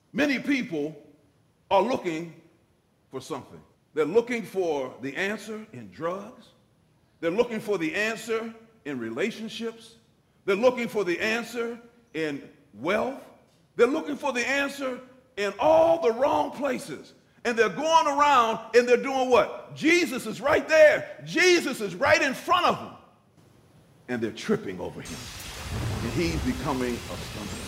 Many people are looking for something. They're looking for the answer in drugs. They're looking for the answer in relationships. They're looking for the answer in wealth. They're looking for the answer in all the wrong places. And they're going around and they're doing what? Jesus is right there. Jesus is right in front of them. And they're tripping over him. And he's becoming a stumbling.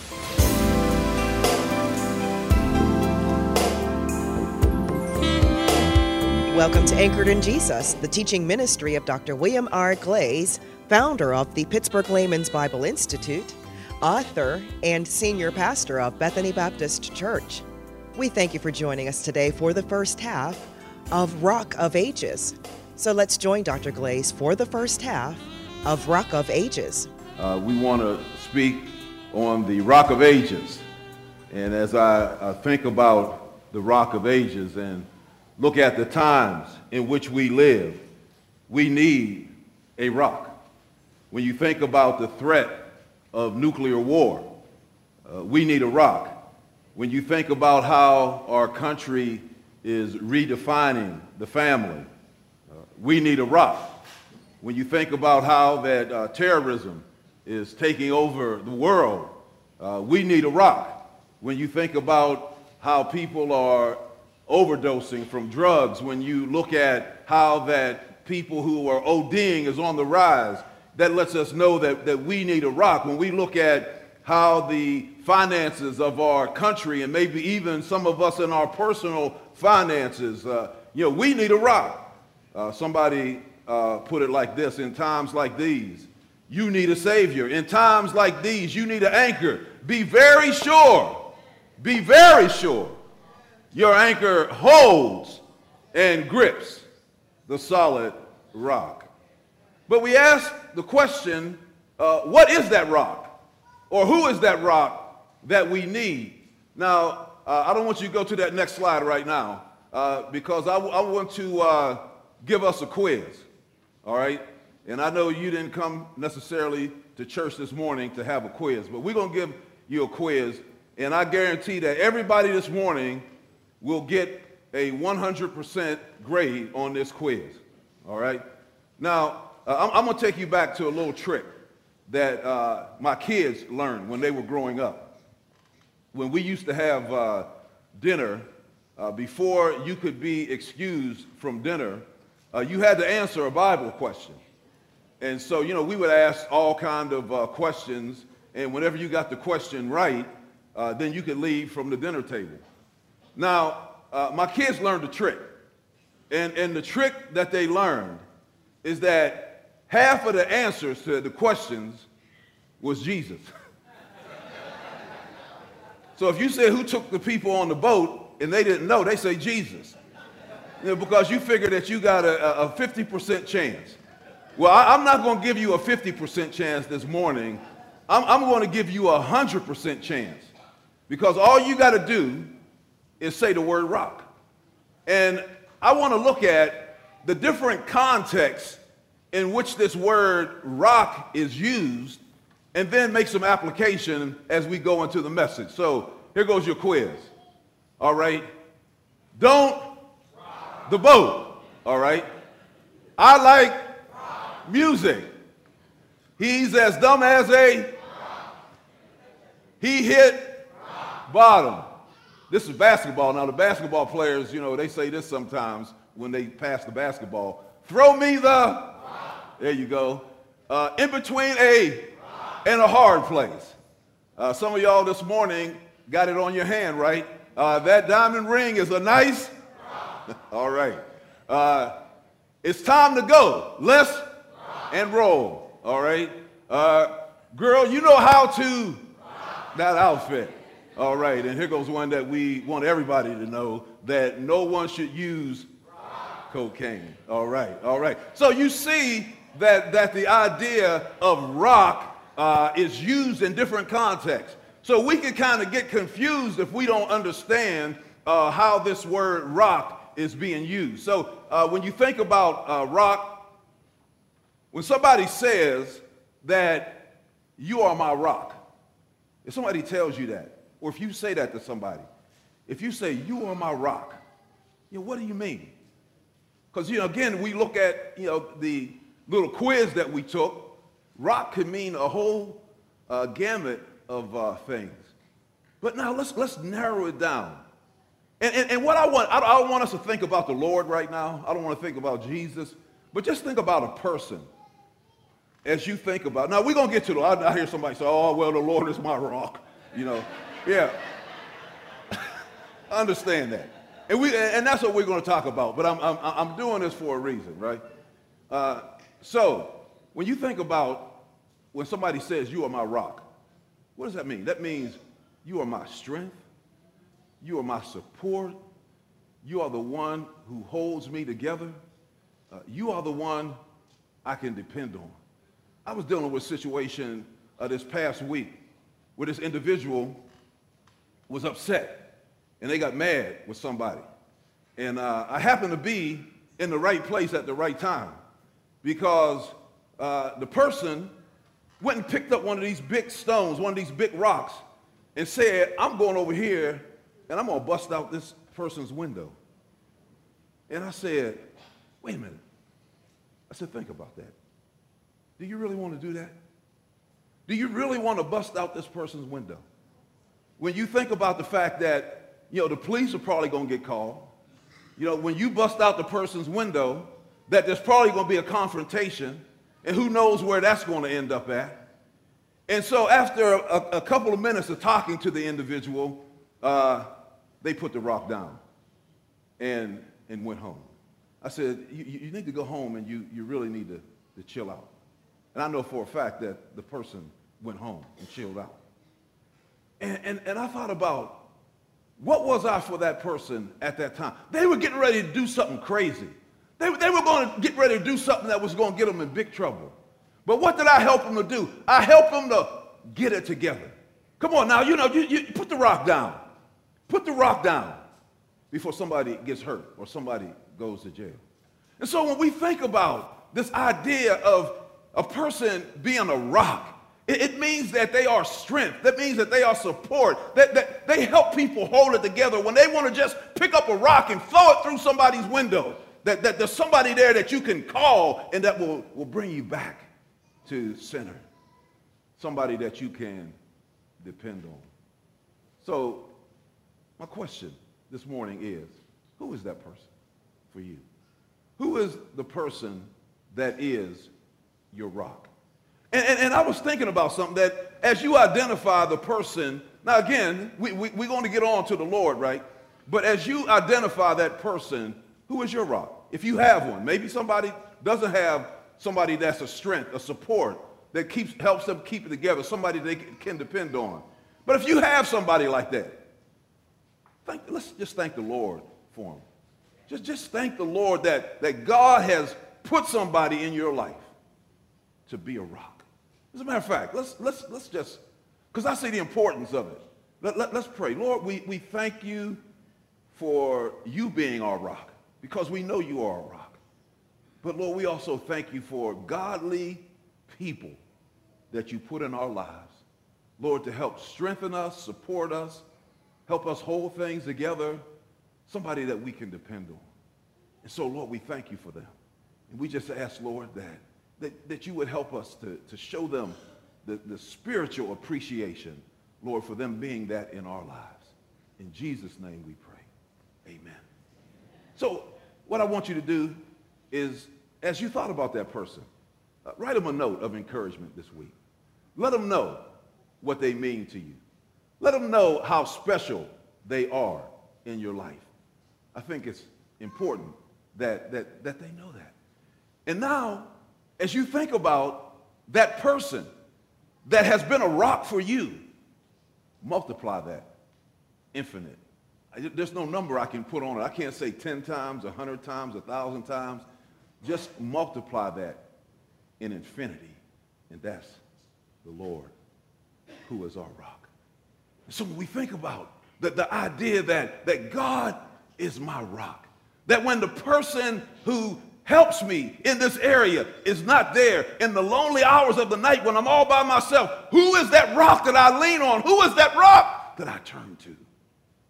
Welcome to Anchored in Jesus, the teaching ministry of Dr. William R. Glaze, founder of the Pittsburgh Layman's Bible Institute, author, and senior pastor of Bethany Baptist Church. We thank you for joining us today for the first half of Rock of Ages. So let's join Dr. Glaze for the first half of Rock of Ages. We want to speak on the Rock of Ages. And as I think about the Rock of Ages and look at the times in which we live, we need a rock. When you think about the threat of nuclear war, we need a rock. When you think about how our country is redefining the family, we need a rock. When you think about how that terrorism is taking over the world, we need a rock. When you think about how people are overdosing from drugs, when you look at how that people who are ODing is on the rise, that lets us know that we need a rock. When we look at how the finances of our country, and maybe even some of us in our personal finances, we need a rock. Somebody put it like this: in times like these, you need a savior. In times like these, you need an anchor. Be very sure your anchor holds and grips the solid rock. But we ask the question, what is that rock? Or who is that rock that we need? Now, I don't want you to go to that next slide right now, because I want to give us a quiz, all right? And I know you didn't come necessarily to church this morning to have a quiz, but we're going to give you a quiz, and I guarantee that everybody this morning will get a 100% grade on this quiz, all right? Now, I'm going to take you back to a little trick that my kids learned when they were growing up. When we used to have dinner, before you could be excused from dinner, you had to answer a Bible question. And so, we would ask all kind of questions, and whenever you got the question right, then you could leave from the dinner table. Now, my kids learned a trick, and the trick that they learned is that half of the answers to the questions was Jesus. So if you say who took the people on the boat and they didn't know, they say Jesus. Because you figure that you got a 50% chance. Well, I'm not going to give you a 50% chance this morning. I'm going to give you a 100% chance. Because all you got to do is say the word rock. And I want to look at the different contexts in which this word rock is used, and then make some application as we go into the message. So here goes your quiz. All right. Don't rock the boat. All right. I like rock music. He's as dumb as a rock. He hit rock bottom. This is basketball. Now, the basketball players, they say this sometimes when they pass the basketball. Throw me the rock. There you go. In between a rock and a hard place. Some of y'all this morning got it on your hand, right? That diamond ring is a nice rock. All right. It's time to go. Let's rock and roll. All right. Girl, you know how to rock that outfit. All right, and here goes one that we want everybody to know, that no one should use cocaine. All right. So you see that the idea of rock is used in different contexts. So we can kind of get confused if we don't understand how this word rock is being used. So when you think about rock, when somebody says that you are my rock, if somebody tells you that, or if you say that to somebody, if you say, you are my rock, what do you mean? Because, again, we look at, the little quiz that we took. Rock could mean a whole gamut of things. But now let's narrow it down. And what I don't want us to think about the Lord right now. I don't want to think about Jesus. But just think about a person as you think about. Now, we're going to get to I hear somebody say, oh, well, the Lord is my rock. Yeah. I understand that. And that's what we're going to talk about. But I'm doing this for a reason, right? So when you think about when somebody says, you are my rock, what does that mean? That means you are my strength. You are my support. You are the one who holds me together. You are the one I can depend on. I was dealing with a situation this past week where this individual was upset and they got mad with somebody. And I happened to be in the right place at the right time because the person went and picked up one of these big stones, one of these big rocks, and said, I'm going over here and I'm going to bust out this person's window. And I said, wait a minute. I said, think about that. Do you really want to do that? Do you really want to bust out this person's window? When you think about the fact that, the police are probably going to get called. When you bust out the person's window, that there's probably going to be a confrontation, and who knows where that's going to end up at. And so after a couple of minutes of talking to the individual, they put the rock down and went home. I said, you need to go home and you really need to chill out. And I know for a fact that the person went home and chilled out. And I thought about, what was I for that person at that time? They were getting ready to do something crazy. They were going to get ready to do something that was going to get them in big trouble. But what did I help them to do? I helped them to get it together. Come on now, you put the rock down. Put the rock down before somebody gets hurt or somebody goes to jail. And so when we think about this idea of a person being a rock, it means that they are strength. That means that they are support. That they help people hold it together when they want to just pick up a rock and throw it through somebody's window. That there's somebody there that you can call and that will bring you back to center. Somebody that you can depend on. So my question this morning is, who is that person for you? Who is the person that is your rock? And I was thinking about something that as you identify the person, now again, we're going to get on to the Lord, right? But as you identify that person, who is your rock? If you have one, maybe somebody doesn't have somebody that's a strength, a support, that helps them keep it together, somebody they can depend on. But if you have somebody like that, let's just thank the Lord for them. Just thank the Lord that God has put somebody in your life to be a rock. As a matter of fact, let's just, because I see the importance of it. Let's pray. Lord, we thank you for you being our rock, because we know you are a rock. But Lord, we also thank you for godly people that you put in our lives. Lord, to help strengthen us, support us, help us hold things together, somebody that we can depend on. And so, Lord, we thank you for them. And we just ask, Lord, that you would help us to show them the spiritual appreciation, Lord, for them being that in our lives. In Jesus' name we pray. Amen. So what I want you to do is, as you thought about that person, write them a note of encouragement this week. Let them know what they mean to you. Let them know how special they are in your life. I think it's important that they know that. And now, as you think about that person that has been a rock for you, multiply that infinite. There's no number I can put on it. I can't say 10 times, 100 times, 1,000 times. Just multiply that in infinity. And that's the Lord, who is our rock. So when we think about the idea that God is my rock, that when the person who helps me in this area is not there in the lonely hours of the night when I'm all by myself, who is that rock that I lean on? Who is that rock that I turn to?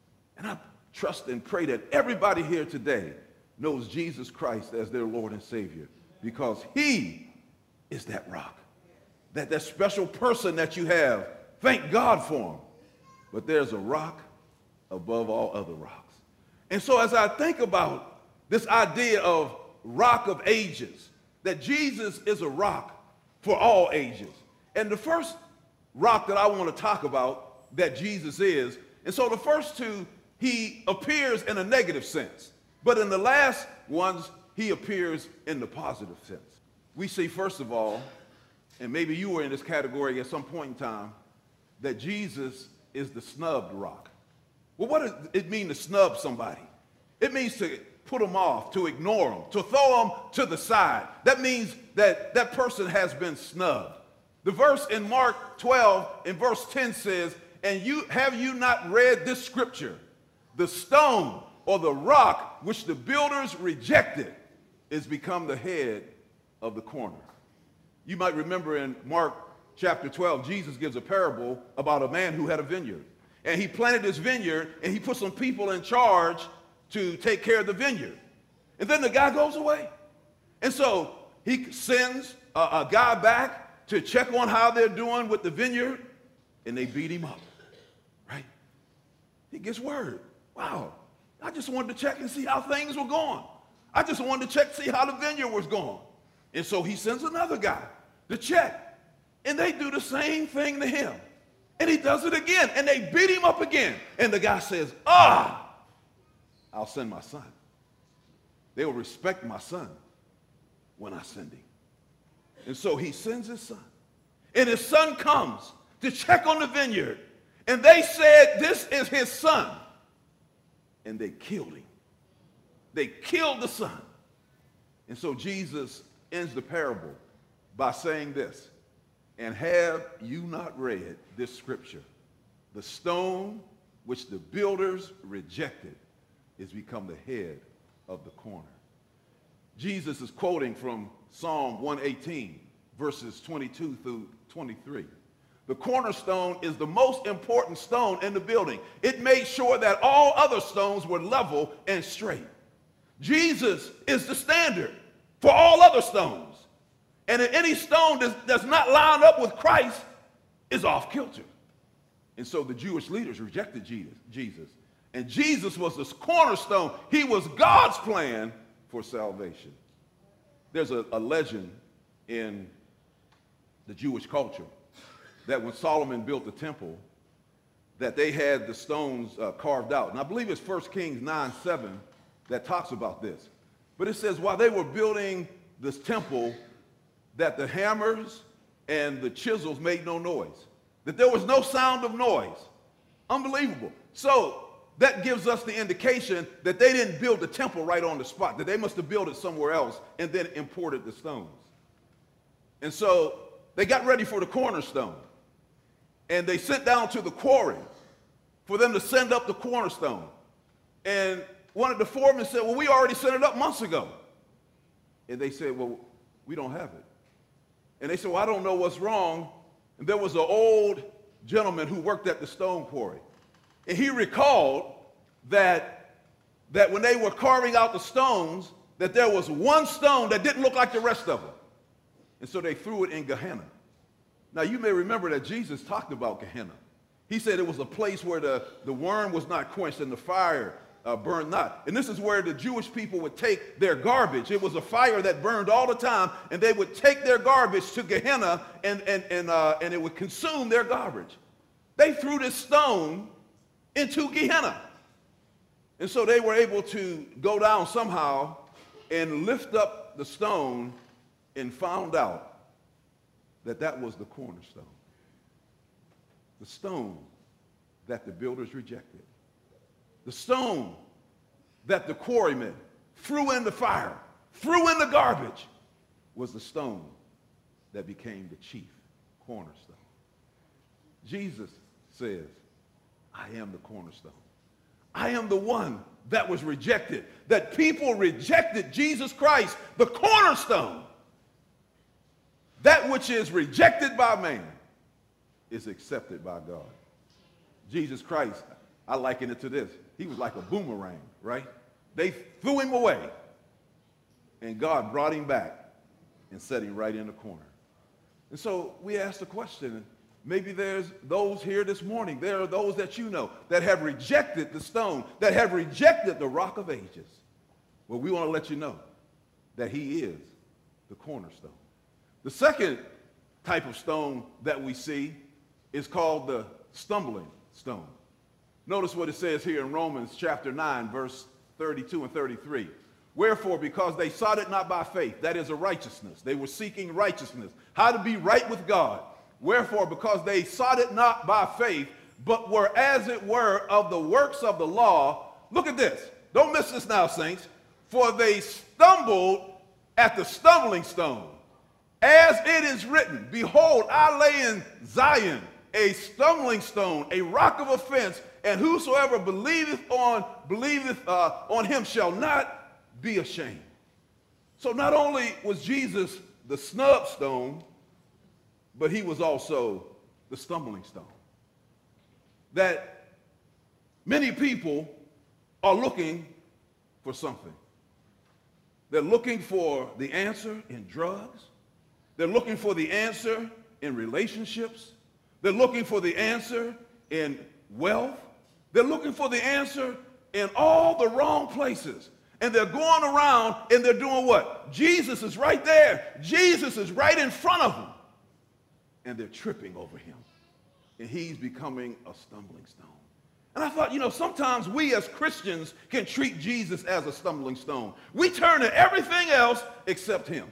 And I trust and pray that everybody here today knows Jesus Christ as their Lord and Savior, because he is that rock, that special person that you have. Thank God for him. But there's a rock above all other rocks. And so as I think about this idea of rock of ages, that Jesus is a rock for all ages. And the first rock that I want to talk about that Jesus is, and so the first two, he appears in a negative sense. But in the last ones, he appears in the positive sense. We see, first of all, and maybe you were in this category at some point in time, that Jesus is the snubbed rock. Well, what does it mean to snub somebody? It means to put them off, to ignore them, to throw them to the side. That means that that person has been snubbed. The verse in Mark 12 in verse 10 says, and have you not read this scripture? The stone or the rock which the builders rejected is become the head of the corner. You might remember in Mark chapter 12, Jesus gives a parable about a man who had a vineyard. And he planted his vineyard, and he put some people in charge to take care of the vineyard. And then the guy goes away. And so he sends a guy back to check on how they're doing with the vineyard, and they beat him up, right? He gets word. Wow, I just wanted to check and see how things were going. I just wanted to check to see how the vineyard was going. And so he sends another guy to check, and they do the same thing to him. And he does it again, and they beat him up again. And the guy says, I'll send my son. They will respect my son when I send him. And so he sends his son. And his son comes to check on the vineyard. And they said, this is his son. And they killed him. They killed the son. And so Jesus ends the parable by saying this, and have you not read this scripture? The stone which the builders rejected is become the head of the corner. Jesus is quoting from Psalm 118, verses 22 through 23. The cornerstone is the most important stone in the building. It made sure that all other stones were level and straight. Jesus is the standard for all other stones. And any stone that does not line up with Christ is off kilter. And so the Jewish leaders rejected Jesus. And Jesus was this cornerstone. He was God's plan for salvation. There's a legend in the Jewish culture that when Solomon built the temple, that they had the stones carved out. And I believe it's 1 Kings 9:7 that talks about this. But it says while they were building this temple, that the hammers and the chisels made no noise, that there was no sound of noise. Unbelievable. So that gives us the indication that they didn't build the temple right on the spot, that they must have built it somewhere else and then imported the stones. And so they got ready for the cornerstone, and they sent down to the quarry for them to send up the cornerstone. And one of the foremen said, well, we already sent it up months ago. And they said, well, we don't have it. And they said, well, I don't know what's wrong. And there was an old gentleman who worked at the stone quarry. And he recalled that when they were carving out the stones, that there was one stone that didn't look like the rest of them. And so they threw it in Gehenna. Now, you may remember that Jesus talked about Gehenna. He said it was a place where the worm was not quenched and the fire burned not. And this is where the Jewish people would take their garbage. It was a fire that burned all the time, and they would take their garbage to Gehenna, and it would consume their garbage. They threw this stone into Gehenna. And so they were able to go down somehow and lift up the stone and found out that that was the cornerstone. The stone that the builders rejected. The stone that the quarrymen threw in the fire, threw in the garbage, was the stone that became the chief cornerstone. Jesus says, I am the cornerstone. I am the one that was rejected, that people rejected Jesus Christ, the cornerstone. That which is rejected by man is accepted by God. Jesus Christ, I liken it to this. he was like a boomerang, right? They threw him away, and God brought him back and set him right in the corner. And so we asked the question, maybe there's those here this morning, there are those that you know that have rejected the stone, that have rejected the Rock of Ages. Well, we want to let you know that he is the cornerstone. The second type of stone that we see is called the stumbling stone. Notice what it says here in Romans chapter 9, verse 32 and 33. Wherefore, because they sought it not by faith, that is a righteousness. They were seeking righteousness, how to be right with God. Wherefore, because they sought it not by faith, but were as it were of the works of the law. Look at this. Don't miss this now, saints. For they stumbled at the stumbling stone. As it is written, behold, I lay in Zion a stumbling stone, a rock of offense, and whosoever believeth on him shall not be ashamed. So not only was Jesus the snub stone, but he was also the stumbling stone. That many people are looking for something. They're looking for the answer in drugs. They're looking for the answer in relationships. They're looking for the answer in wealth. They're looking for the answer in all the wrong places. And they're going around and they're doing what? Jesus is right there. Jesus is right in front of them. And they're tripping over him. And he's becoming a stumbling stone. And I thought, sometimes we as Christians can treat Jesus as a stumbling stone. We turn to everything else except him.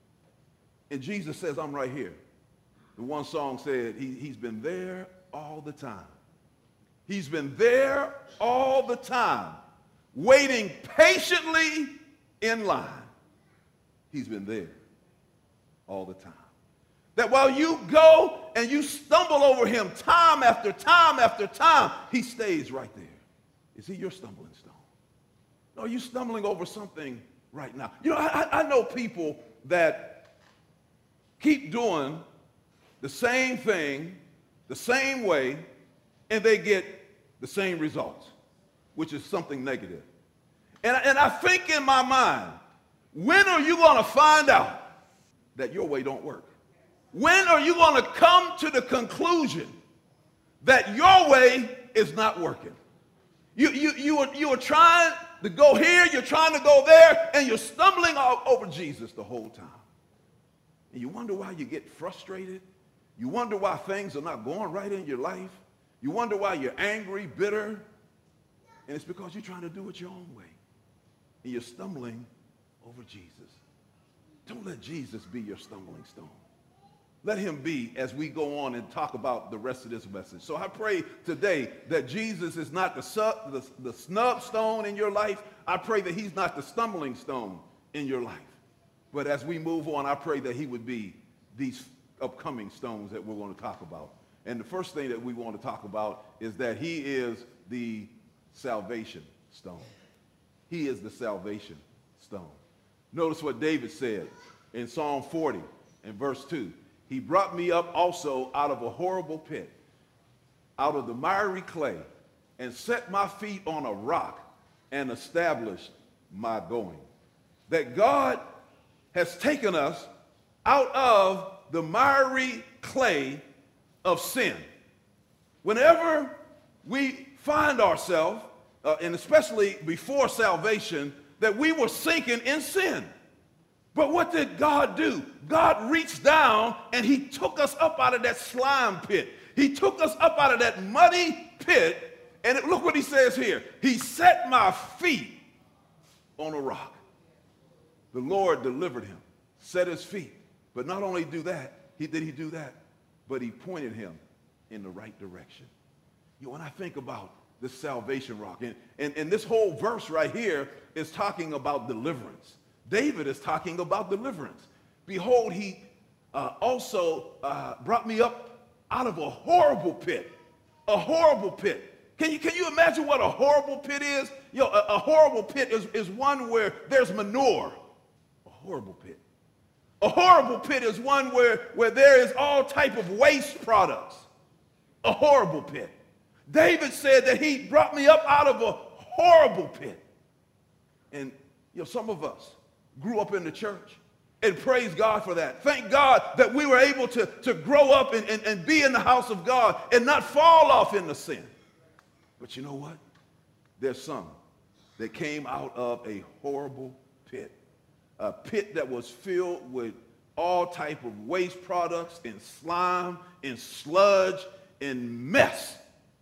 And Jesus says, I'm right here. The one song said, he's been there all the time. He's been there all the time, waiting patiently in line. He's been there all the time. That while you go and you stumble over him time after time after time, he stays right there. Is he your stumbling stone? No, are you stumbling over something right now? I know people that keep doing the same thing, the same way, and they get the same results, which is something negative. And I think in my mind, when are you going to find out that your way don't work? When are you going to come to the conclusion that your way is not working? You are trying to go here, you're trying to go there, and you're stumbling over Jesus the whole time. And you wonder why you get frustrated. You wonder why things are not going right in your life. You wonder why you're angry, bitter. And it's because you're trying to do it your own way. And you're stumbling over Jesus. Don't let Jesus be your stumbling stone. Let him be as we go on and talk about the rest of this message. So I pray today that Jesus is not the snub stone in your life. I pray that he's not the stumbling stone in your life. But as we move on, I pray that he would be these upcoming stones that we're going to talk about. And the first thing that we want to talk about is that he is the salvation stone. He is the salvation stone. Notice what David said in Psalm 40 and verse 2. He brought me up also out of a horrible pit, out of the miry clay, and set my feet on a rock and established my going. That God has taken us out of the miry clay of sin. Whenever we find ourselves, and especially before salvation, that we were sinking in sin. But what did God do? God reached down and he took us up out of that slime pit. He took us up out of that muddy pit, and look what he says here. He set my feet on a rock. The Lord delivered him, set his feet. But not only did he do that, but he pointed him in the right direction. When I think about this salvation rock, and this whole verse right here is talking about deliverance. David is talking about deliverance. Behold, he also brought me up out of a horrible pit. A horrible pit. Can you imagine what a horrible pit is? A horrible pit is one where there's manure. A horrible pit. A horrible pit is one where there is all type of waste products. A horrible pit. David said that he brought me up out of a horrible pit. And some of us grew up in the church, and praise God for that. Thank God that we were able to grow up and be in the house of God and not fall off into sin. But you know what? There's some that came out of a horrible pit, a pit that was filled with all type of waste products and slime and sludge and mess.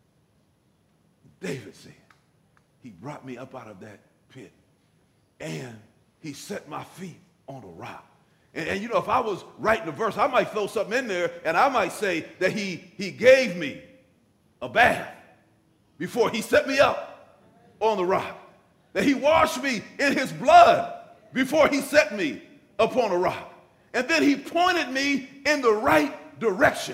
David said, he brought me up out of that pit, and he set my feet on a rock. And if I was writing a verse, I might throw something in there, and I might say that he gave me a bath before he set me up on the rock, that he washed me in his blood before he set me upon a rock, and then he pointed me in the right direction.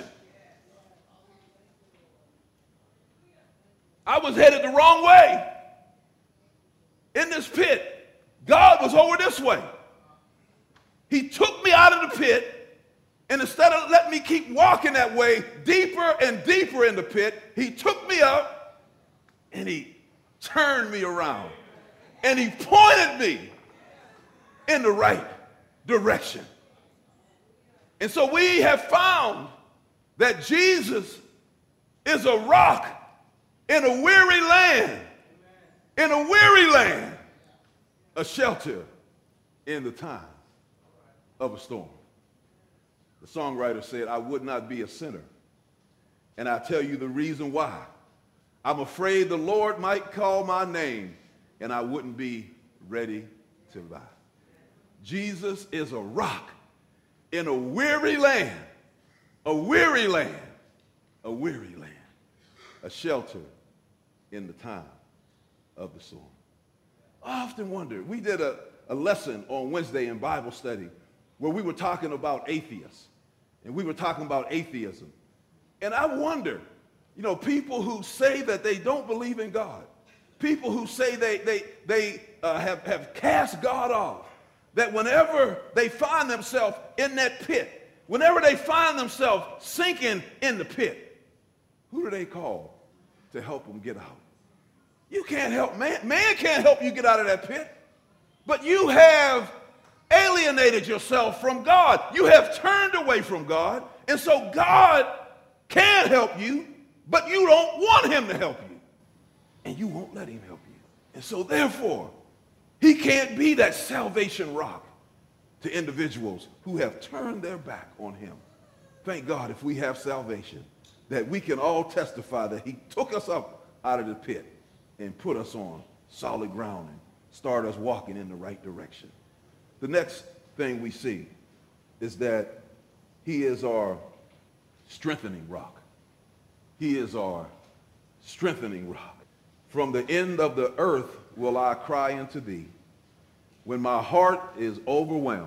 I was headed the wrong way in this pit. God was over this way. He took me out of the pit, and instead of letting me keep walking that way deeper and deeper in the pit, he took me up and he turned me around and he pointed me in the right direction. And so we have found that Jesus is a rock in a weary land, a shelter in the time of a storm. The songwriter said, I would not be a sinner, and I tell you the reason why. I'm afraid the Lord might call my name, and I wouldn't be ready to die. Jesus is a rock in a weary land, a shelter in the time of the storm. I often wonder, we did a lesson on Wednesday in Bible study where we were talking about atheists, and we were talking about atheism. And I wonder, people who say that they don't believe in God, people who say they have cast God off, that whenever they find themselves in that pit, whenever they find themselves sinking in the pit, who do they call to help them get out? You can't help man. Man can't help you get out of that pit. But you have alienated yourself from God. You have turned away from God. And so God can help you, but you don't want him to help you. And you won't let him help you. And so therefore, he can't be that salvation rock to individuals who have turned their back on him. Thank God if we have salvation, that we can all testify that he took us up out of the pit and put us on solid ground and start us walking in the right direction. The next thing we see is that he is our strengthening rock. He is our strengthening rock. From the end of the earth will I cry unto thee. When my heart is overwhelmed,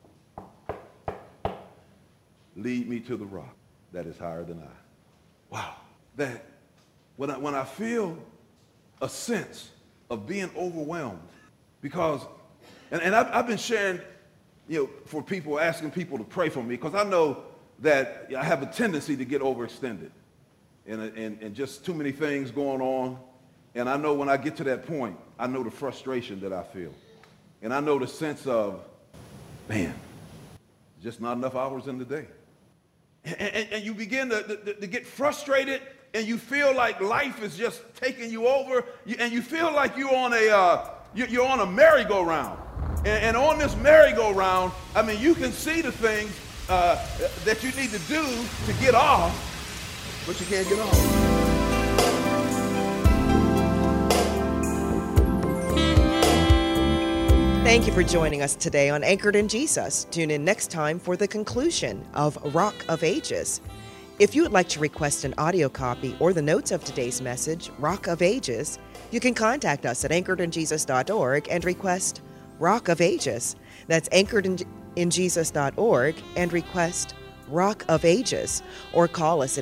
lead me to the rock that is higher than I. Wow. That when I feel a sense of being overwhelmed, because, and I've been sharing, for people, asking people to pray for me, because I know that I have a tendency to get overextended and just too many things going on. And I know when I get to that point, I know the frustration that I feel. And I know the sense of, man, just not enough hours in the day. And you begin to get frustrated, and you feel like life is just taking you over, and you feel like you're on a merry-go-round. And on this merry-go-round, I mean, you can see the things that you need to do to get off, but you can't get off. Thank you for joining us today on Anchored in Jesus. Tune in next time for the conclusion of Rock of Ages. If you would like to request an audio copy or the notes of today's message, Rock of Ages, you can contact us at anchoredinjesus.org and request Rock of Ages. That's anchoredinjesus.org and request Rock of Ages, or call us at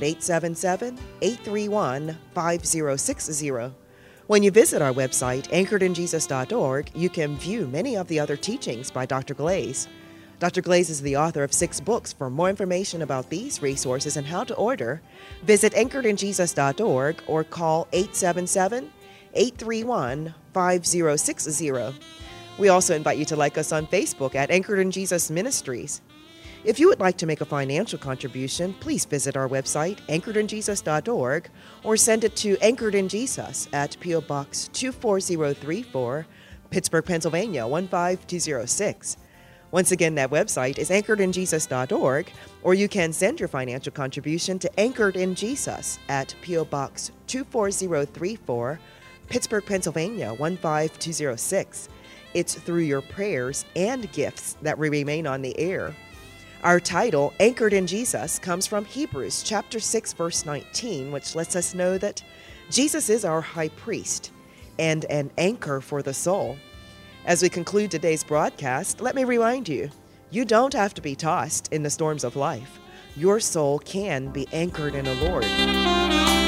877-831-5060. When you visit our website, anchoredinjesus.org, you can view many of the other teachings by Dr. Glaze. Dr. Glaze is the author of 6 books. For more information about these resources and how to order, visit anchoredinjesus.org or call 831-5060. We also invite you to like us on Facebook at Anchored in Jesus Ministries. If you would like to make a financial contribution, please visit our website, anchoredinjesus.org, or send it to Anchored in Jesus at P.O. Box 24034, Pittsburgh, Pennsylvania 15206. Once again, that website is anchoredinjesus.org, or you can send your financial contribution to Anchored in Jesus at P.O. Box 24034, Pittsburgh, Pennsylvania 15206. It's through your prayers and gifts that we remain on the air. Our title, Anchored in Jesus, comes from Hebrews chapter 6, verse 19, which lets us know that Jesus is our high priest and an anchor for the soul. As we conclude today's broadcast, let me remind you, you don't have to be tossed in the storms of life. Your soul can be anchored in the Lord.